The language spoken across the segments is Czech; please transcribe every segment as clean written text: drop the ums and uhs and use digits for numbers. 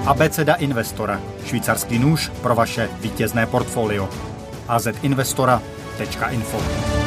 Abeceda investora. Švýcarský nůž pro vaše vítězné portfolio. azinvestora.info.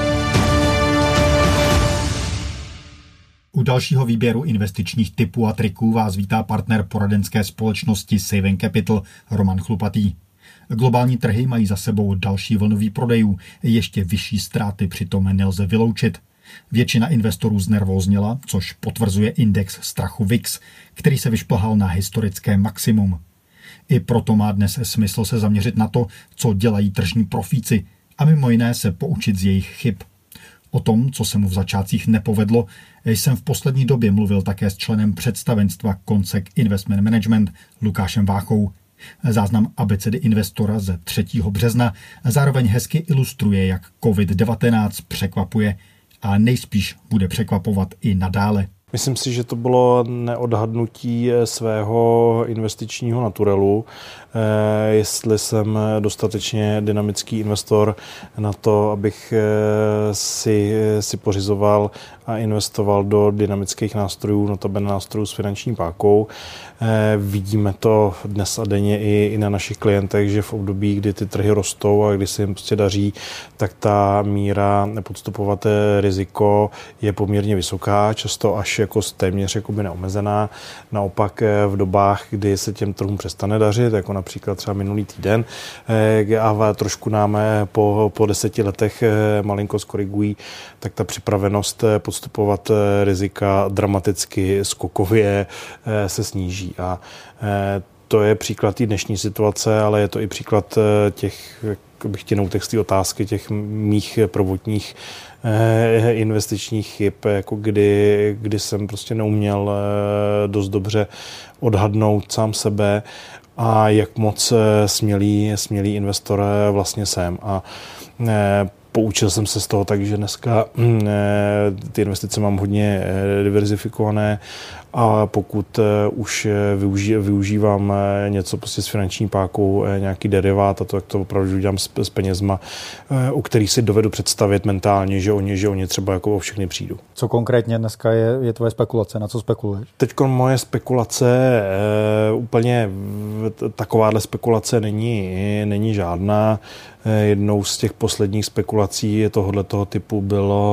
U dalšího výběru investičních tipů a triků vás vítá partner poradenské společnosti Saving Capital Roman Chlupatý. Globální trhy mají za sebou další vlnu výprodejů, ještě vyšší ztráty přitom nelze vyloučit. Většina investorů znervózněla, což potvrzuje index strachu VIX, který se vyšplhal na historické maximum. I proto má dnes smysl se zaměřit na to, co dělají tržní profíci a mimo jiné se poučit z jejich chyb. O tom, co se mu v začátcích nepovedlo, jsem v poslední době mluvil také s členem představenstva Consec Investment Management Lukášem Váchou. Záznam abecedy investora ze 3. března zároveň hezky ilustruje, jak COVID-19 překvapuje a nejspíš bude překvapovat i nadále. Myslím si, že to bylo neodhadnutí svého investičního naturelu, jestli jsem dostatečně dynamický investor na to, abych si pořizoval a investoval do dynamických nástrojů, notabene nástrojů s finanční pákou. Vidíme to dnes a denně i na našich klientech, že v období, kdy ty trhy rostou a kdy se jim prostě daří, tak ta míra podstupovat riziko je poměrně vysoká, často až jako téměř jakoby neomezená. Naopak v dobách, kdy se těm trhům přestane dařit, jako například třeba minulý týden, a trošku nám po 10 letech malinko skorigují, tak ta připravenost podstupovat rizika dramaticky, skokově se sníží. A to je příklad i dnešní situace, ale je to i příklad těch, bych chtěl z té otázky, těch mých prvotních investičních chyb, jako kdy jsem prostě neuměl dost dobře odhadnout sám sebe a jak moc smělý investor vlastně jsem. A poučil jsem se z toho tak, že dneska ty investice mám hodně diverzifikované a pokud už využívám něco prostě s finanční pákou, nějaký derivát a to, jak to opravdu dělám s penězma, u kterých si dovedu představit mentálně, že oni třeba jako o všechny přijdu. Co konkrétně dneska je tvoje spekulace? Na co spekuluješ? Teď moje spekulace, úplně takováhle spekulace není žádná. Jednou z těch posledních spekulací tohoto typu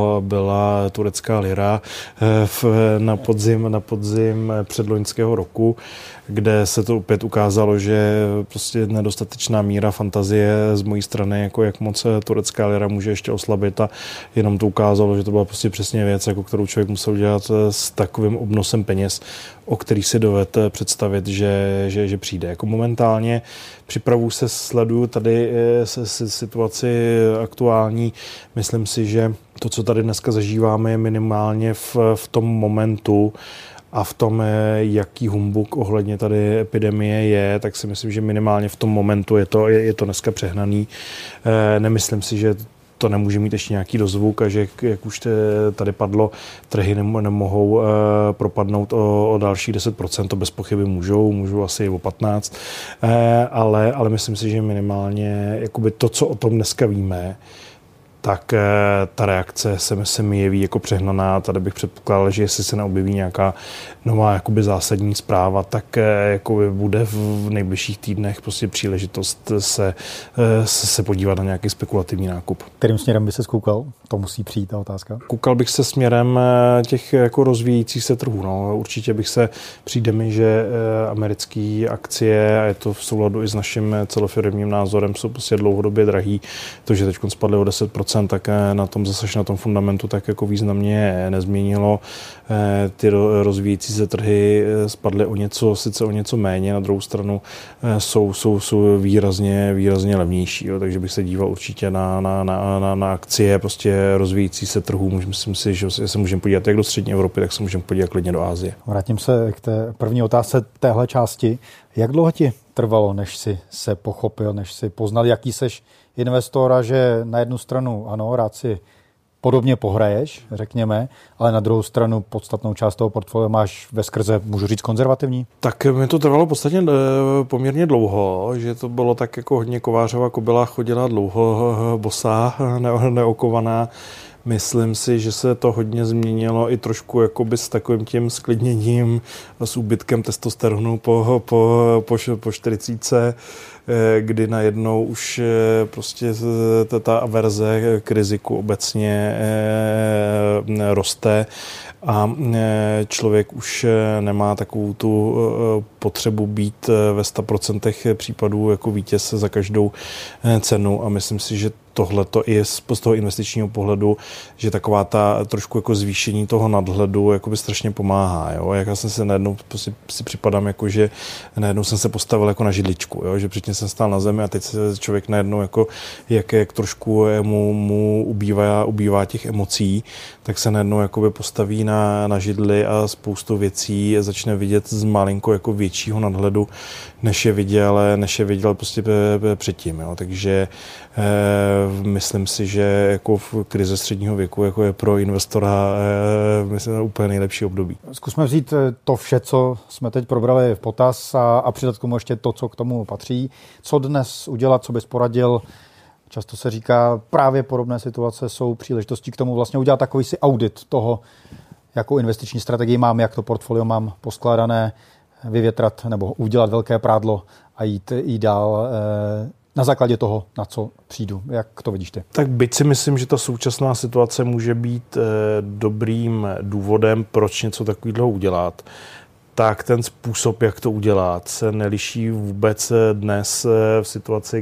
byla turecká lira na podzim předloňského roku, kde se to opět ukázalo, že prostě nedostatečná míra fantazie z mojí strany, jako jak moc turecká lira může ještě oslabit, a jenom to ukázalo, že to byla prostě přesně věc, jako kterou člověk musel dělat s takovým obnosem peněz, o který si dovede představit, že přijde. Jako momentálně připravuju se, sleduju tady situaci aktuální. Myslím si, že to, co tady dneska zažíváme, je minimálně v tom momentu a v tom, jaký humbuk ohledně tady epidemie je, tak si myslím, že minimálně v tom momentu je to dneska přehnaný. Nemyslím si, že to nemůže mít ještě nějaký dozvuk a že, jak už tady padlo, trhy nemohou propadnout o další 10%, to bez pochyby můžou asi o 15%, ale myslím si, že minimálně jakoby to, co o tom dneska víme, tak ta reakce se mi jeví jako přehnaná. Tady bych předpokládal, že jestli se neobjeví nějaká nová jakoby zásadní zpráva, tak jakoby bude v nejbližších týdnech prostě příležitost se podívat na nějaký spekulativní nákup. Kterým směrem by se koukal? To musí přijít ta otázka. Koukal bych se směrem těch jako rozvíjejících se trhů. No. Určitě přijde mi, že americké akcie, a je to v souladu i s naším celofiremním názorem, jsou prostě dlouhodobě drahý. To, že teď spadly o 10%, tak na tom fundamentu tak jako významně nezměnilo. Ty rozvíjející se trhy spadly sice o něco méně, na druhou stranu jsou výrazně levnější. Jo. Takže bych se díval určitě na akcie prostě rozvíjející se trhů. Myslím si, že se můžeme podívat jak do střední Evropy, tak se můžeme podívat klidně do Asie. Vrátím se k té první otázce téhle části. Jak dlouho ti trvalo, než jsi se pochopil, než jsi poznal, jaký seš investora, že na jednu stranu ano, rád si podobně pohraješ, řekněme, ale na druhou stranu podstatnou část toho portfolia máš veskrze, můžu říct, konzervativní? Tak mi to trvalo podstatně poměrně dlouho, že to bylo tak jako hodně Kovářova kobyla, chodila dlouho bosá, neokovaná. Myslím si, že se to hodně změnilo i trošku jakoby s takovým tím sklidněním, s úbytkem testosteronu po 40, kdy najednou už prostě ta averze k riziku obecně roste a člověk už nemá takovou tu potřebu být ve 100% případů jako vítěz za každou cenu a myslím si, že tohle to i z toho investičního pohledu, že taková ta trošku jako zvýšení toho nadhledu jakoby strašně pomáhá. Jo? Jak já jsem se najednou si připadám, jako, že najednou jsem se postavil jako na židličku, jo? Že předtím jsem stál na zemi a teď se člověk najednou jako, jak trošku mu ubývá těch emocí, tak se najednou jakoby postaví na židli a spoustu věcí začne vidět z malinko jako většího nadhledu, než je viděl prostě předtím. Jo? Takže myslím si, že jako v krize středního věku jako je pro investora myslím, úplně nejlepší období. Zkusme vzít to vše, co jsme teď probrali v potaz a přidat k tomu ještě to, co k tomu patří. Co dnes udělat, co bys poradil? Často se říká, právě podobné situace jsou příležitostí k tomu vlastně udělat takový si audit toho, jakou investiční strategii mám, jak to portfolio mám poskládané, vyvětrat nebo udělat velké prádlo a jít dál na základě toho, na co přijdu. Jak to vidíš ty? Tak byť si myslím, že ta současná situace může být dobrým důvodem, proč něco takového udělat, tak ten způsob, jak to udělat, se neliší vůbec dnes v situaci,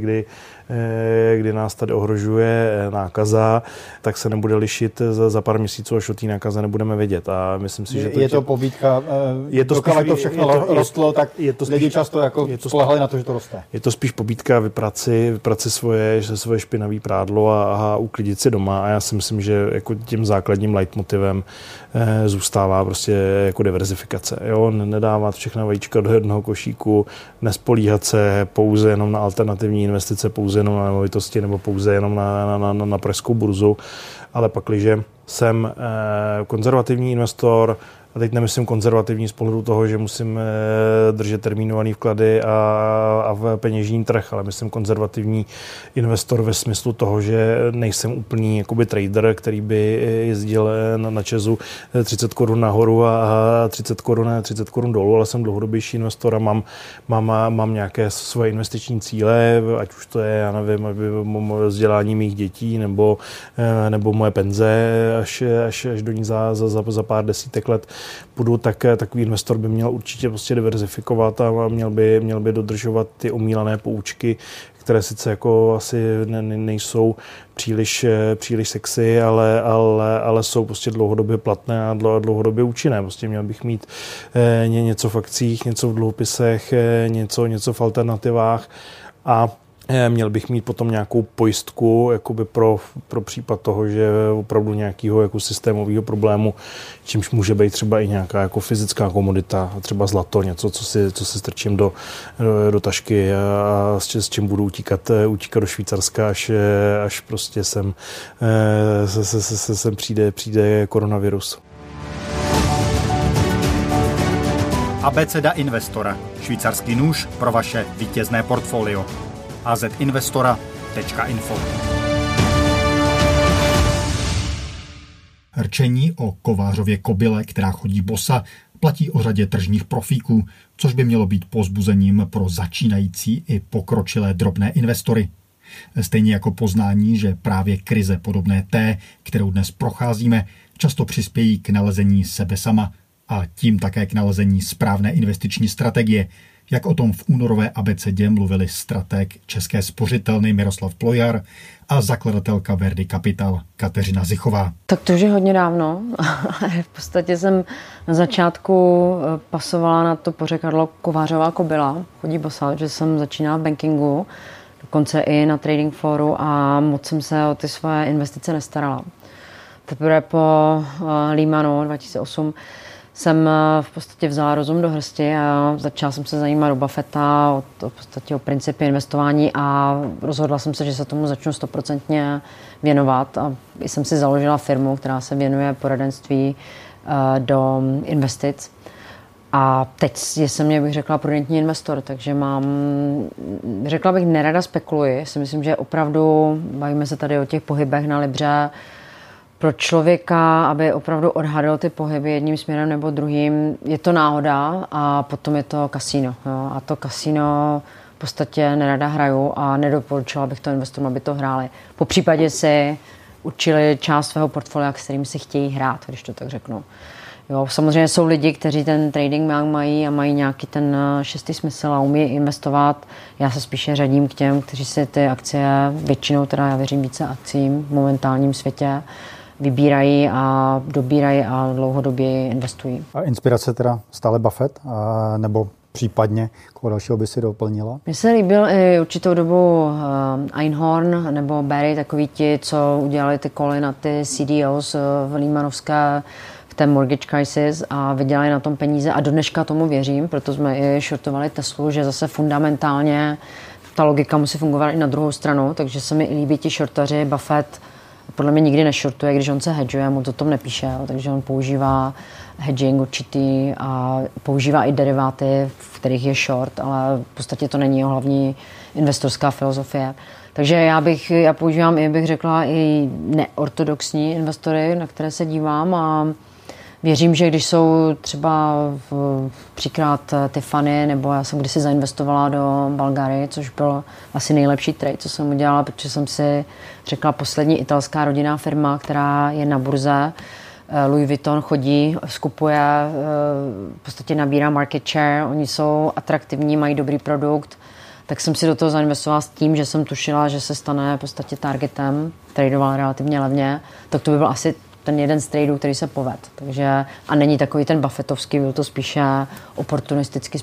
kdy nás tady ohrožuje nákaza, tak se nebude lišit za pár měsíců, až o té nákaze nebudeme vědět. A myslím si, že je to pobídka, dokud to všechno rostlo, tak lidi často jako spolehali na to, že to roste. Je to spíš pobídka vyprat si svoje špinavé prádlo a uklidit si doma. A já si myslím, že jako tím základním leitmotivem zůstává prostě jako diverzifikace. Jo? Nedávat všechna vajíčka do jednoho košíku, nespolíhat se pouze jenom na alternativní investice, pouze jenom na nemovitosti nebo pouze jenom na pražskou burzu, ale pakliže jsem konzervativní investor, a teď nemyslím konzervativní z pohledu toho, že musím držet termínovaný vklady a v peněžní trh, ale myslím konzervativní investor ve smyslu toho, že nejsem úplný jakoby trader, který by jezdil na ČEZu 30 korun nahoru a 30 korun dolů, ale jsem dlouhodobější investor a mám nějaké svoje investiční cíle, ať už to je, já nevím, vzdělání mých dětí nebo moje penze, až do ní za pár desítek let budu, tak takový investor by měl určitě prostě diverzifikovat a měl by dodržovat ty omílané poučky, které sice jako asi nejsou příliš sexy, ale jsou prostě dlouhodobě platné a dlouhodobě účinné. Prostě měl bych mít něco v akcích, něco v dluhopisech, něco v alternativách a měl bych mít potom nějakou pojistku jakoby pro případ toho, že opravdu nějakého jako systémového problému, čímž může být třeba i nějaká jako fyzická komodita, třeba zlato, něco, co si strčím do tašky a s čím budu utíkat do Švýcarska, až prostě sem přijde koronavirus. Abeceda investora. Švýcarský nůž pro vaše vítězné portfolio. azinvestora.info. Rčení o Kovářově kobyle, která chodí bosa, platí o řadě tržních profíků, což by mělo být povzbuzením pro začínající i pokročilé drobné investory. Stejně jako poznání, že právě krize podobné té, kterou dnes procházíme, často přispějí k nalezení sebe sama a tím také k nalezení správné investiční strategie, jak o tom v únorové abecedě mluvili stratég České spořitelny Miroslav Plojar a zakladatelka Verdi Capital Kateřina Zichová. Tak to už je hodně dávno. V podstatě jsem na začátku pasovala na to pořekadlo Kovářová kobyla, chodí bosa, že jsem začínala v bankingu, dokonce i na trading floru a moc jsem se o ty svoje investice nestarala. Teprve po Lehmanu 2008 jsem v podstatě vzala rozum do hrsti a začala jsem se zajímat o Buffetta, o principy investování a rozhodla jsem se, že se tomu začnu 100% věnovat a jsem si založila firmu, která se věnuje poradenství do investic. A teď jsem, jak bych řekla, prudentní investor, takže řekla bych, nerada spekuluji. Si myslím, že opravdu bavíme se tady o těch pohybech na libře. pro člověka, aby opravdu odhadl ty pohyby jedním směrem nebo druhým, je to náhoda a potom je to kasino. Jo. A to kasino v podstatě nerada hraju a nedoporučila bych to investorům, aby to hráli. Po případě si učili část svého portfolia, s kterým si chtějí hrát, když to tak řeknu. Jo, samozřejmě jsou lidi, kteří ten trading mají a mají nějaký ten šestý smysl a umí investovat. Já se spíše řadím k těm, kteří si ty akcie, většinou teda já věřím více akcím v momentálním světě, vybírají a dobírají a dlouhodobě investují. A inspirace teda stále Buffett, nebo případně koho dalšího by si doplnila? Mně se líbil i určitou dobu Einhorn nebo Barry, takový ti, co udělali ty koly na ty CDOs v Lehmanovské v té mortgage crisis a vydělali na tom peníze a do dneška tomu věřím, proto jsme i shortovali Teslu, že zase fundamentálně ta logika musí fungovat i na druhou stranu, takže se mi i líbí ti shortaři. Buffett podle mě nikdy neshortuje, když on se hedžuje, mu to tom nepíše, takže on používá hedging určitý a používá i deriváty, v kterých je short, ale v podstatě to není jeho hlavní investorská filozofie. Takže já používám i, bych řekla, i neortodoxní investory, na které se dívám a věřím, že když jsou třeba příklad Tiffany, nebo já jsem kdysi zainvestovala do Bulgary, což byl asi nejlepší trade, co jsem udělala, protože jsem si řekla poslední italská rodinná firma, která je na burze, Louis Vuitton chodí, skupuje, v podstatě nabírá market share, oni jsou atraktivní, mají dobrý produkt, tak jsem si do toho zainvestovala s tím, že jsem tušila, že se stane v podstatě targetem, tradoval relativně levně, tak to by byl asi ten jeden z tradeů, který se poved. Takže, a není takový ten buffettovský, byl to spíše oportunisticky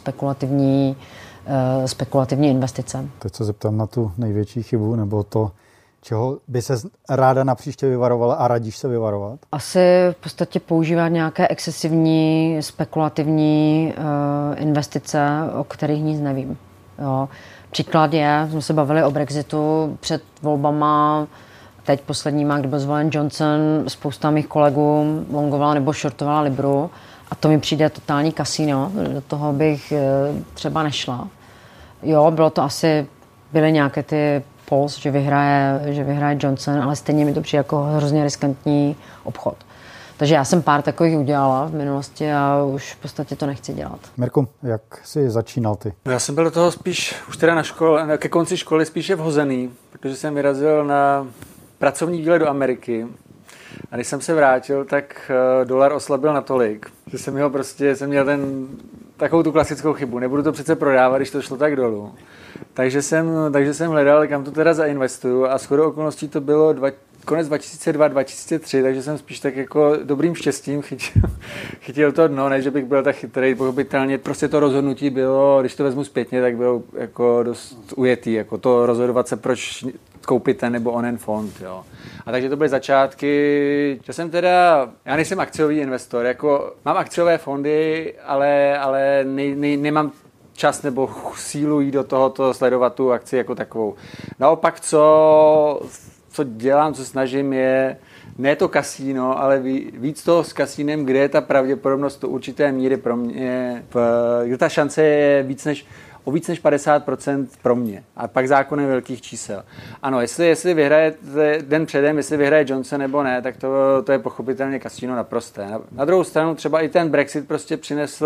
spekulativní investice. Teď se zeptám na tu největší chybu, nebo to, čeho by se ráda napříště vyvarovala a radíš se vyvarovat? Asi v podstatě používat nějaké excesivní, spekulativní investice, o kterých nic nevím. Jo. Příklad je, jsme se bavili o Brexitu před volbama, teď posledníma, kdy byl zvolen Johnson, spousta mých kolegů longovala nebo shortovala Libru a to mi přijde totální kasino, do toho bych třeba nešla. Jo, bylo to asi, byly nějaké ty polls, že vyhraje Johnson, ale stejně mi to přijde jako hrozně riskantní obchod. Takže já jsem pár takových udělala v minulosti a už v podstatě to nechci dělat. Mirku, jak jsi začínal ty? Já jsem byl do toho spíš už teda na škole, ke konci školy spíše vhozený, protože jsem vyrazil na pracovní výlet do Ameriky a když jsem se vrátil, tak dolar oslabil natolik, že jsem měl takovou tu klasickou chybu. Nebudu to přece prodávat, když to šlo tak dolů. Takže jsem hledal, kam to teda zainvestuju a shodou okolností to bylo konec 2002-2003, takže jsem spíš tak jako dobrým štěstím chytil to dno, než že bych byl tak chytrý, pochopitelně. Prostě to rozhodnutí bylo, když to vezmu zpětně, tak bylo jako dost ujetý, jako to rozhodovat se, proč koupit ten nebo onen fond, jo. A takže to byly začátky, že jsem teda, já nejsem akciový investor, jako mám akciové fondy, ale nemám čas nebo sílu jít do tohoto sledovat tu akci jako takovou. Naopak, co dělám, co snažím je, ne to kasíno, ale víc toho s kasínem, kde je ta pravděpodobnost do určité míry pro mě, kde ta šance je o víc než 50% pro mě. A pak zákonem velkých čísel. Ano, jestli vyhraje den předem, jestli vyhraje Johnson nebo ne, tak to je pochopitelně kasíno naprosté. Na druhou stranu třeba i ten Brexit prostě přinesl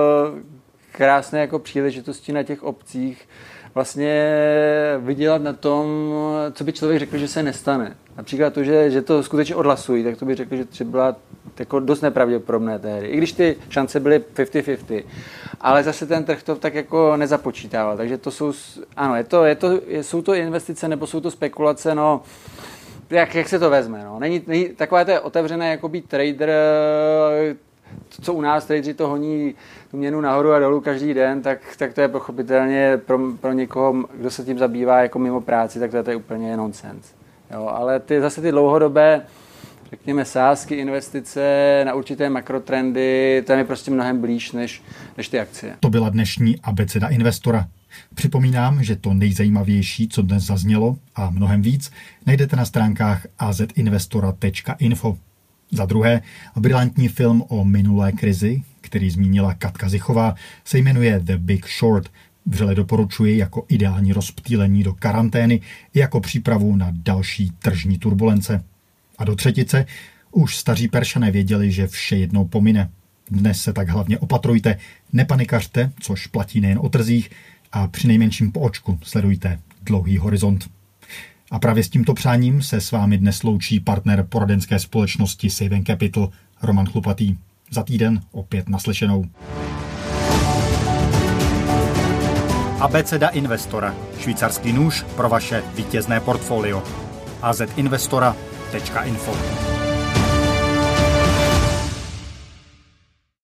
krásné jako příležitosti na těch obcích vlastně vydělat na tom, co by člověk řekl, že se nestane. Například to, že to skutečně odhlasují, tak to by řekl, že třeba jako dost nepravděpodobné tehdy. I když ty šance byly 50-50. Ale zase ten trh to tak jako nezapočítával. Takže to jsou, ano, jsou to investice nebo jsou to spekulace, no, jak se to vezme, no. Není takové to je otevřené jako být trader, co u nás tradeři to honí tu měnu nahoru a dolů každý den, tak to je pochopitelně pro někoho, kdo se tím zabývá jako mimo práci, tak to je úplně nonsens. Jo, ale zase ty dlouhodobé, řekněme, sázky, investice na určité makrotrendy, to je prostě mnohem blíž než ty akcie. To byla dnešní abeceda investora. Připomínám, že to nejzajímavější, co dnes zaznělo a mnohem víc, najdete na stránkách azinvestora.info. Za druhé, brilantní film o minulé krizi, který zmínila Katka Zichová, se jmenuje The Big Short. Vřele doporučuji jako ideální rozptýlení do karantény i jako přípravu na další tržní turbulence. A do třetice, Už staří Peršané věděli, že vše jednou pomine. Dnes se tak hlavně opatrujte, nepanikařte, což platí nejen o trzích, a přinejmenším po očku sledujte dlouhý horizont. A právě s tímto přáním se s vámi dnes loučí partner poradenské společnosti Save & Capital Roman Chlupatý. Za týden opět naslyšenou. Abeceda investora. Švýcarský nůž pro vaše vítězné portfolio. azinvestora.info